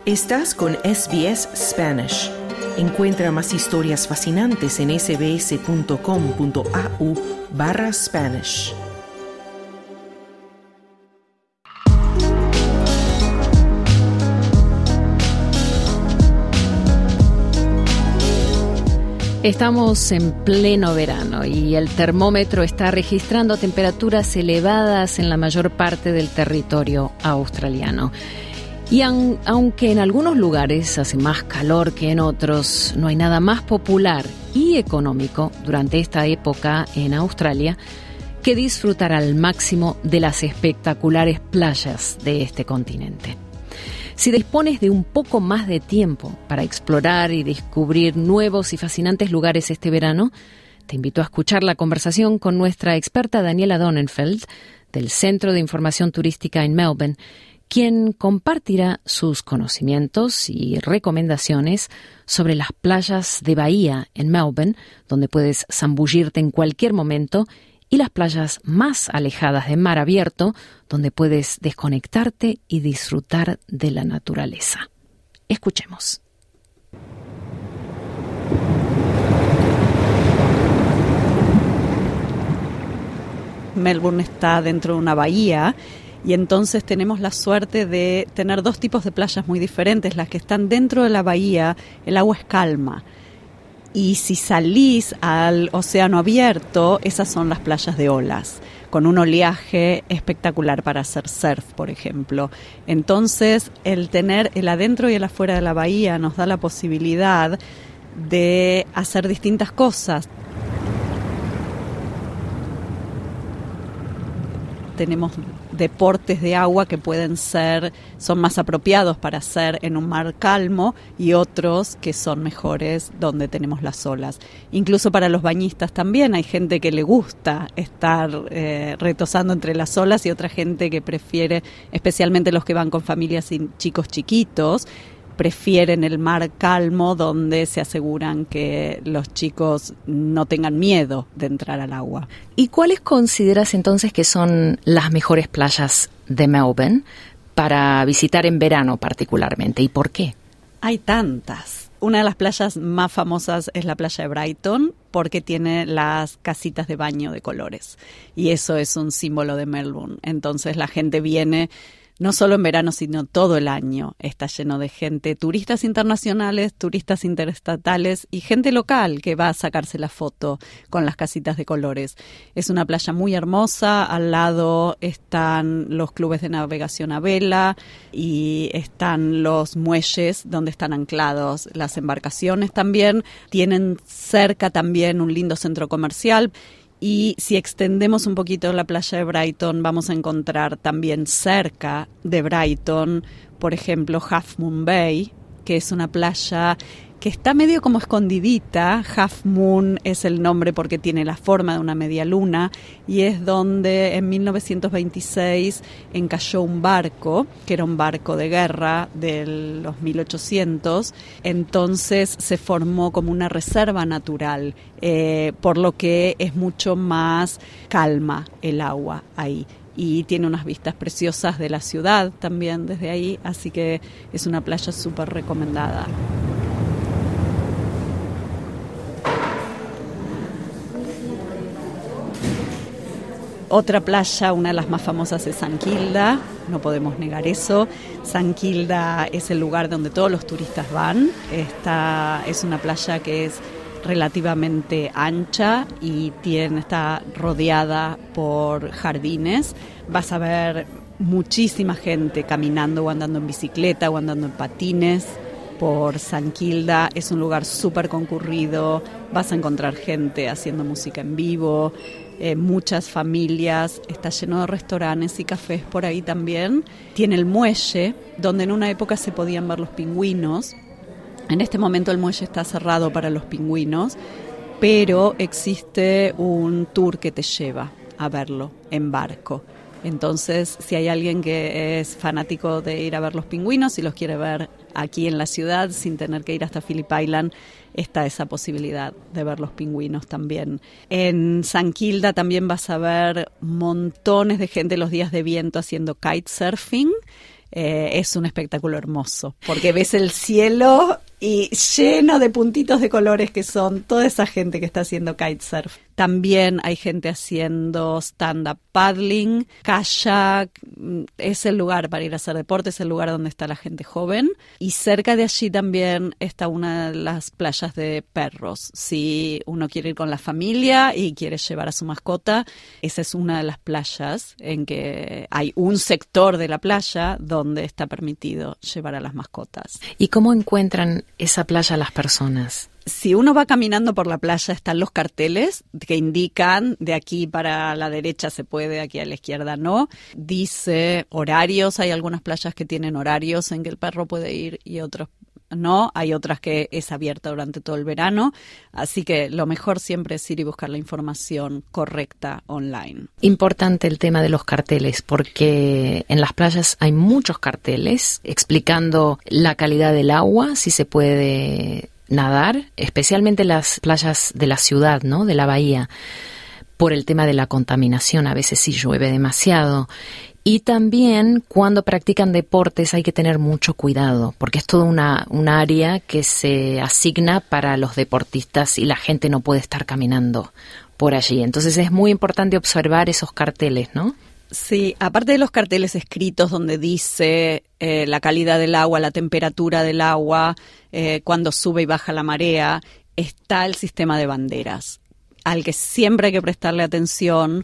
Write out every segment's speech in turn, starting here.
Estás con SBS Spanish. Encuentra más historias fascinantes en sbs.com.au/Spanish. Estamos en pleno verano y el termómetro está registrando temperaturas elevadas en la mayor parte del territorio australiano. Y aunque en algunos lugares hace más calor que en otros, no hay nada más popular y económico durante esta época en Australia que disfrutar al máximo de las espectaculares playas de este continente. Si dispones de un poco más de tiempo para explorar y descubrir nuevos y fascinantes lugares este verano, te invito a escuchar la conversación con nuestra experta Daniela Donenfeld del Centro de Información Turística en Melbourne, quien compartirá sus conocimientos y recomendaciones sobre las playas de Bahía en Melbourne, donde puedes zambullirte en cualquier momento, y las playas más alejadas de mar abierto, donde puedes desconectarte y disfrutar de la naturaleza. Escuchemos. Melbourne está dentro de una bahía y entonces tenemos la suerte de tener dos tipos de playas muy diferentes. Las que están dentro de la bahía, el agua es calma. Y si salís al océano abierto, esas son las playas de olas, con un oleaje espectacular para hacer surf, por ejemplo. Entonces, el tener el adentro y el afuera de la bahía nos da la posibilidad de hacer distintas cosas. Tenemos deportes de agua que son más apropiados para hacer en un mar calmo y otros que son mejores donde tenemos las olas. Incluso para los bañistas también hay gente que le gusta estar retosando entre las olas y otra gente que prefiere, especialmente los que van con familias y chicos chiquitos, prefieren el mar calmo donde se aseguran que los chicos no tengan miedo de entrar al agua. ¿Y cuáles consideras entonces que son las mejores playas de Melbourne para visitar en verano particularmente? ¿Y por qué? Hay tantas. Una de las playas más famosas es la playa de Brighton porque tiene las casitas de baño de colores y eso es un símbolo de Melbourne. Entonces la gente viene no solo en verano, sino todo el año. Está lleno de gente, turistas internacionales, turistas interestatales y gente local que va a sacarse la foto con las casitas de colores. Es una playa muy hermosa, al lado están los clubes de navegación a vela y están los muelles donde están anclados las embarcaciones también. Tienen cerca también un lindo centro comercial. Y si extendemos un poquito la playa de Brighton, vamos a encontrar también cerca de Brighton, por ejemplo, Half Moon Bay, que es una playa que está medio como escondidita. Half Moon es el nombre porque tiene la forma de una media luna y es donde en 1926 encalló un barco, que era un barco de guerra de los 1800. Entonces se formó como una reserva natural, por lo que es mucho más calma el agua ahí. Y tiene unas vistas preciosas de la ciudad también desde ahí, así que es una playa súper recomendada. Otra playa, una de las más famosas, es St Kilda, no podemos negar eso. St Kilda es el lugar donde todos los turistas van. Es una playa que es relativamente ancha y está rodeada por jardines. Vas a ver muchísima gente caminando o andando en bicicleta o andando en patines por St Kilda. Es un lugar súper concurrido, vas a encontrar gente haciendo música en vivo, muchas familias, está lleno de restaurantes y cafés por ahí también. Tiene el muelle, donde en una época se podían ver los pingüinos. En este momento el muelle está cerrado para los pingüinos, pero existe un tour que te lleva a verlo en barco. Entonces, si hay alguien que es fanático de ir a ver los pingüinos y los quiere ver aquí en la ciudad sin tener que ir hasta Phillip Island, está esa posibilidad de ver los pingüinos también. En St Kilda también vas a ver montones de gente los días de viento haciendo kitesurfing. es un espectáculo hermoso, porque ves el cielo y lleno de puntitos de colores que son toda esa gente que está haciendo kitesurf. También hay gente haciendo stand-up paddling, kayak. Es el lugar para ir a hacer deporte, es el lugar donde está la gente joven. Y cerca de allí también está una de las playas de perros. Si uno quiere ir con la familia y quiere llevar a su mascota, esa es una de las playas en que hay un sector de la playa donde está permitido llevar a las mascotas. ¿Y cómo encuentran esa playa las personas? Si uno va caminando por la playa, están los carteles que indican de aquí para la derecha se puede, aquí a la izquierda no. Dice horarios, hay algunas playas que tienen horarios en que el perro puede ir y otros no. Hay otras que es abierta durante todo el verano. Así que lo mejor siempre es ir y buscar la información correcta online. Importante el tema de los carteles, porque en las playas hay muchos carteles explicando la calidad del agua, si se puede nadar, especialmente las playas de la ciudad, ¿no? De la bahía, por el tema de la contaminación, a veces si llueve demasiado. Y también cuando practican deportes hay que tener mucho cuidado, porque es toda un área que se asigna para los deportistas y la gente no puede estar caminando por allí. Entonces es muy importante observar esos carteles, ¿no? Sí, aparte de los carteles escritos donde dice la calidad del agua, la temperatura del agua, cuando sube y baja la marea, está el sistema de banderas, al que siempre hay que prestarle atención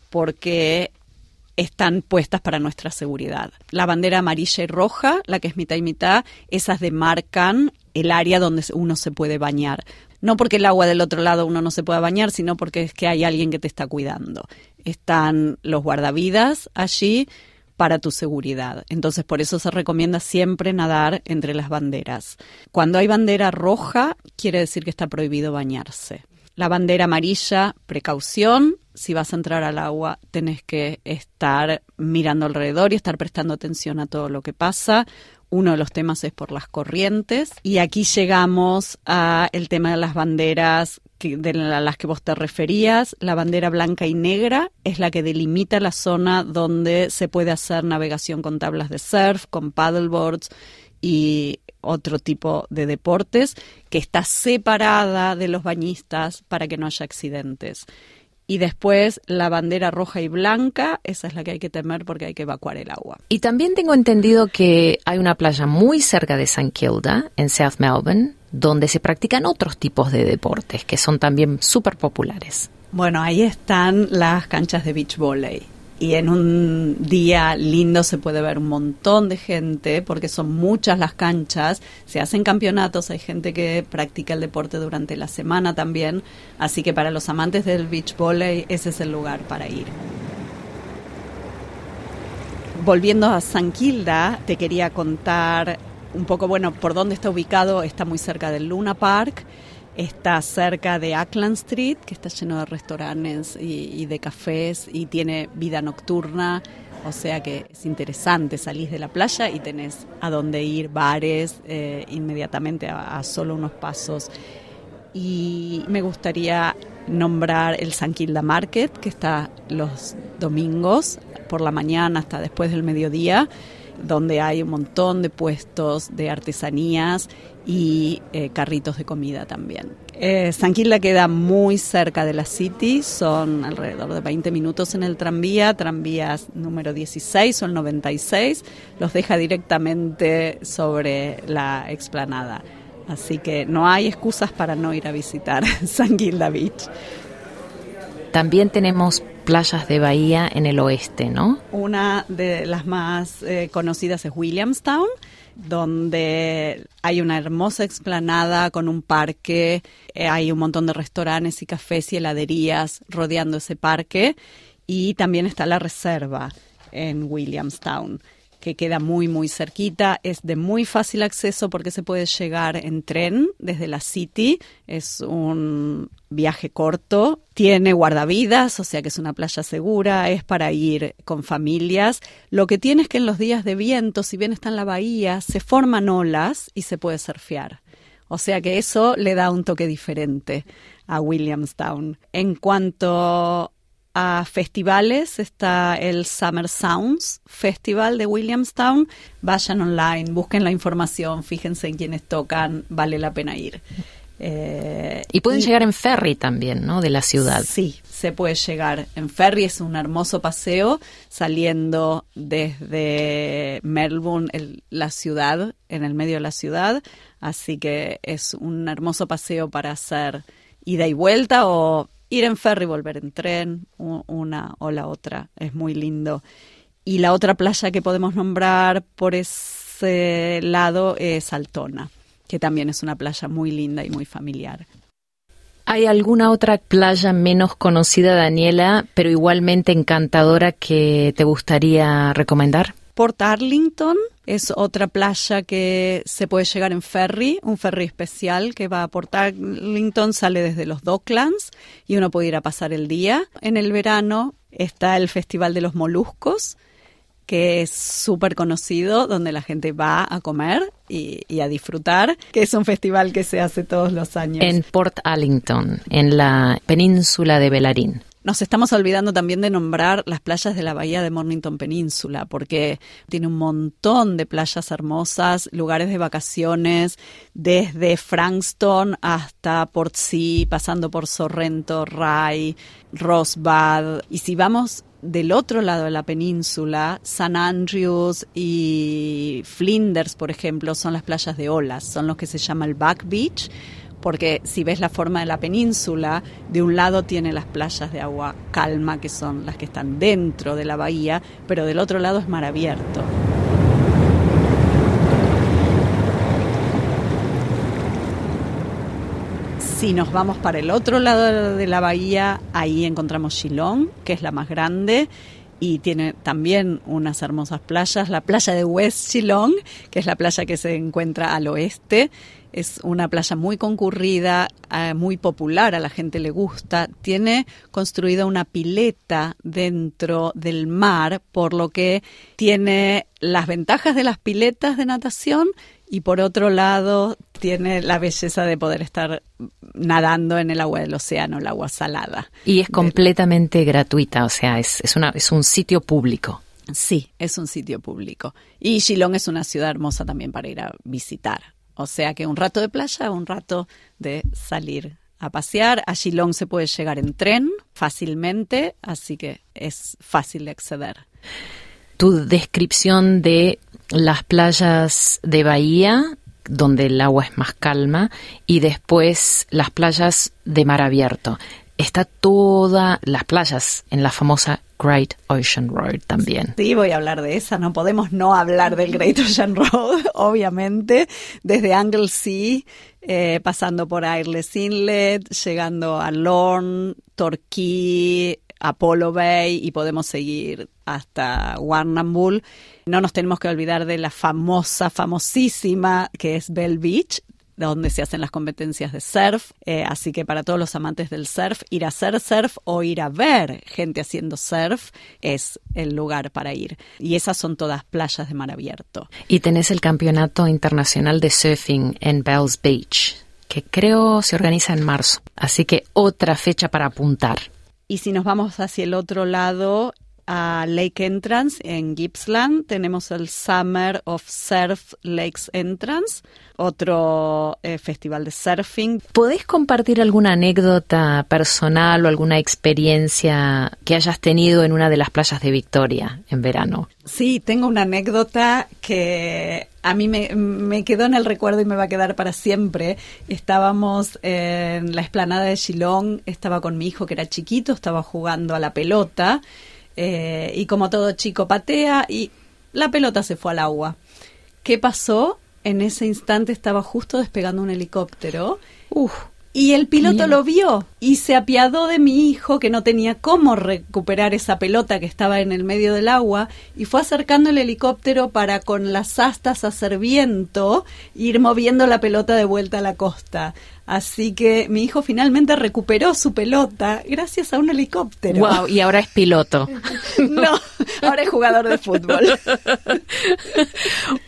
porque están puestas para nuestra seguridad. La bandera amarilla y roja, la que es mitad y mitad, esas demarcan el área donde uno se puede bañar. No porque el agua del otro lado uno no se pueda bañar, sino porque es que hay alguien que te está cuidando. Están los guardavidas allí para tu seguridad. Entonces, por eso se recomienda siempre nadar entre las banderas. Cuando hay bandera roja, quiere decir que está prohibido bañarse. La bandera amarilla, precaución. Si vas a entrar al agua, tenés que estar mirando alrededor y estar prestando atención a todo lo que pasa. Uno de los temas es por las corrientes. Y aquí llegamos al tema de las banderas de las que vos te referías. La bandera blanca y negra es la que delimita la zona donde se puede hacer navegación con tablas de surf, con paddleboards y otro tipo de deportes, que está separada de los bañistas para que no haya accidentes. Y después la bandera roja y blanca, esa es la que hay que temer porque hay que evacuar el agua. Y también tengo entendido que hay una playa muy cerca de St. Kilda, en South Melbourne, donde se practican otros tipos de deportes que son también súper populares. Bueno, ahí están las canchas de beach volley. Y en un día lindo se puede ver un montón de gente, porque son muchas las canchas, se hacen campeonatos, hay gente que practica el deporte durante la semana también, así que para los amantes del beach volley ese es el lugar para ir. Volviendo a St. Kilda, te quería contar un poco, bueno, por dónde está ubicado. Está muy cerca del Luna Park. Está cerca de Auckland Street, que está lleno de restaurantes y de cafés y tiene vida nocturna, o sea que es interesante. Salís de la playa y tenés a dónde ir, bares, inmediatamente a solo unos pasos. Y me gustaría nombrar el St. Kilda Market, que está los domingos por la mañana hasta después del mediodía, donde hay un montón de puestos de artesanías y carritos de comida también. St. Kilda queda muy cerca de la City, son alrededor de 20 minutos en el tranvías número 16 o el 96, los deja directamente sobre la explanada. Así que no hay excusas para no ir a visitar St. Kilda Beach. También tenemos playas de bahía en el oeste, ¿no? Una de las más conocidas es Williamstown, donde hay una hermosa explanada con un parque, hay un montón de restaurantes y cafés y heladerías rodeando ese parque, y también está la reserva en Williamstown, que queda muy, muy cerquita. Es de muy fácil acceso porque se puede llegar en tren desde la City. Es un viaje corto. Tiene guardavidas, o sea que es una playa segura. Es para ir con familias. Lo que tiene es que en los días de viento, si bien está en la bahía, se forman olas y se puede surfear. O sea que eso le da un toque diferente a Williamstown. En cuanto a festivales, está el Summer Sounds Festival de Williamstown. Vayan online, busquen la información, fíjense en quiénes tocan, vale la pena ir. Y pueden llegar en ferry también, ¿no?, de la ciudad. Sí, se puede llegar en ferry, es un hermoso paseo saliendo desde Melbourne, la ciudad, en el medio de la ciudad, así que es un hermoso paseo para hacer ida y vuelta o ir en ferry, volver en tren, una o la otra, es muy lindo. Y la otra playa que podemos nombrar por ese lado es Altona, que también es una playa muy linda y muy familiar. ¿Hay alguna otra playa menos conocida, Daniela, pero igualmente encantadora que te gustaría recomendar? Port Arlington es otra playa que se puede llegar en ferry, un ferry especial que va a Port Arlington, sale desde los Docklands y uno puede ir a pasar el día. En el verano está el Festival de los Moluscos, que es súper conocido, donde la gente va a comer y a disfrutar, que es un festival que se hace todos los años. En Port Arlington, en la península de Bellarine. Nos estamos olvidando también de nombrar las playas de la bahía de Mornington Península, porque tiene un montón de playas hermosas, lugares de vacaciones, desde Frankston hasta Portsea, pasando por Sorrento, Rye, Rosebud. Y si vamos del otro lado de la península, St. Andrews y Flinders, por ejemplo, son las playas de olas, son los que se llama el Back Beach, porque si ves la forma de la península, de un lado tiene las playas de agua calma, que son las que están dentro de la bahía, pero del otro lado es mar abierto. Si nos vamos para el otro lado de la bahía, ahí encontramos Geelong, que es la más grande, y tiene también unas hermosas playas. La playa de West Geelong, que es la playa que se encuentra al oeste, es una playa muy concurrida, muy popular, a la gente le gusta. Tiene construida una pileta dentro del mar, por lo que tiene las ventajas de las piletas de natación y por otro lado tiene la belleza de poder estar nadando en el agua del océano, el agua salada. Y es completamente gratuita, o sea, es un sitio público. Sí, es un sitio público. Y Geelong es una ciudad hermosa también para ir a visitar. O sea que un rato de playa, un rato de salir a pasear. A Geelong se puede llegar en tren fácilmente, así que es fácil de acceder. Tu descripción de las playas de bahía, donde el agua es más calma, y después las playas de mar abierto. Está todas las playas en la famosa Great Ocean Road también. Sí, voy a hablar de esa. No podemos no hablar del Great Ocean Road, obviamente. Desde Anglesey, pasando por Airless Inlet, llegando a Lorne, Torquay, Apollo Bay y podemos seguir hasta Warrnambool. No nos tenemos que olvidar de la famosísima que es Bell Beach, donde se hacen las competencias de surf, así que para todos los amantes del surf, ir a hacer surf o ir a ver gente haciendo surf es el lugar para ir. Y esas son todas playas de mar abierto. Y tenés el Campeonato Internacional de Surfing en Bells Beach, que creo se organiza en marzo, así que otra fecha para apuntar. Y si nos vamos hacia el otro lado, a Lake Entrance en Gippsland, tenemos el Summer of Surf Lakes Entrance, otro festival de surfing. ¿Podés compartir alguna anécdota personal o alguna experiencia que hayas tenido en una de las playas de Victoria en verano? Sí, tengo una anécdota que a mí me quedó en el recuerdo y me va a quedar para siempre. Estábamos en la explanada de Geelong, estaba con mi hijo que era chiquito, estaba jugando a la pelota. Y como todo chico patea y la pelota se fue al agua. ¿Qué pasó? En ese instante estaba justo despegando un helicóptero y el piloto lo vio y se apiadó de mi hijo que no tenía cómo recuperar esa pelota que estaba en el medio del agua y fue acercando el helicóptero para con las astas hacer viento ir moviendo la pelota de vuelta a la costa. Así que mi hijo finalmente recuperó su pelota gracias a un helicóptero. Wow, y ahora es piloto. No, ahora es jugador de fútbol. Wow.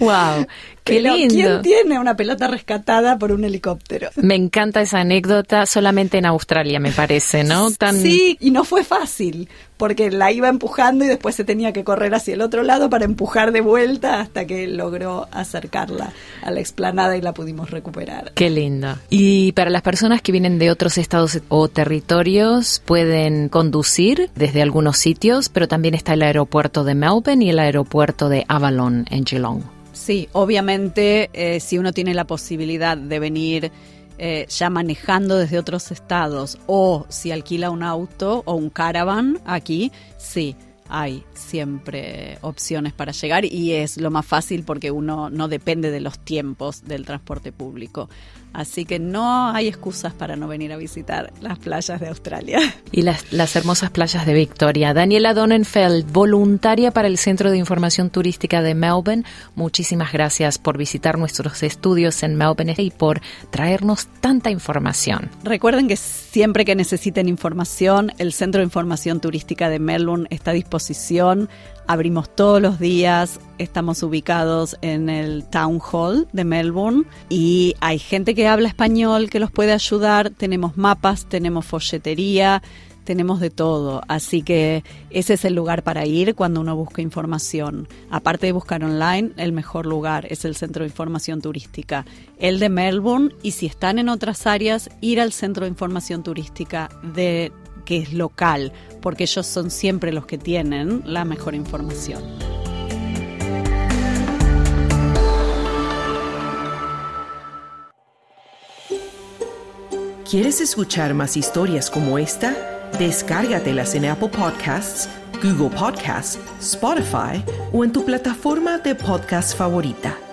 ¡Wow! ¡Qué lindo! ¿Quién tiene una pelota rescatada por un helicóptero? Me encanta esa anécdota, solamente en Australia, me parece, ¿no? Sí, y no fue fácil, porque la iba empujando y después se tenía que correr hacia el otro lado para empujar de vuelta hasta que logró acercarla a la explanada y la pudimos recuperar. ¡Qué lindo! Y para las personas que vienen de otros estados o territorios, pueden conducir desde algunos sitios, pero también está el aeropuerto de Melbourne y el aeropuerto de Avalon en Geelong. Sí, obviamente si uno tiene la posibilidad de venir ya manejando desde otros estados o si alquila un auto o un caravan aquí, sí, hay siempre opciones para llegar y es lo más fácil porque uno no depende de los tiempos del transporte público. Así que no hay excusas para no venir a visitar las playas de Australia. Y las hermosas playas de Victoria. Daniela Donenfeld, voluntaria para el Centro de Información Turística de Melbourne, muchísimas gracias por visitar nuestros estudios en Melbourne y por traernos tanta información. Recuerden que siempre que necesiten información, el Centro de Información Turística de Melbourne está a disposición. Abrimos todos los días, estamos ubicados en el Town Hall de Melbourne y hay gente que habla español que los puede ayudar. Tenemos mapas, tenemos folletería, tenemos de todo. Así que ese es el lugar para ir cuando uno busca información. Aparte de buscar online, el mejor lugar es el Centro de Información Turística, el de Melbourne. Y si están en otras áreas, ir al Centro de Información Turística que es local, porque ellos son siempre los que tienen la mejor información. ¿Quieres escuchar más historias como esta? Descárgatelas en Apple Podcasts, Google Podcasts, Spotify o en tu plataforma de podcast favorita.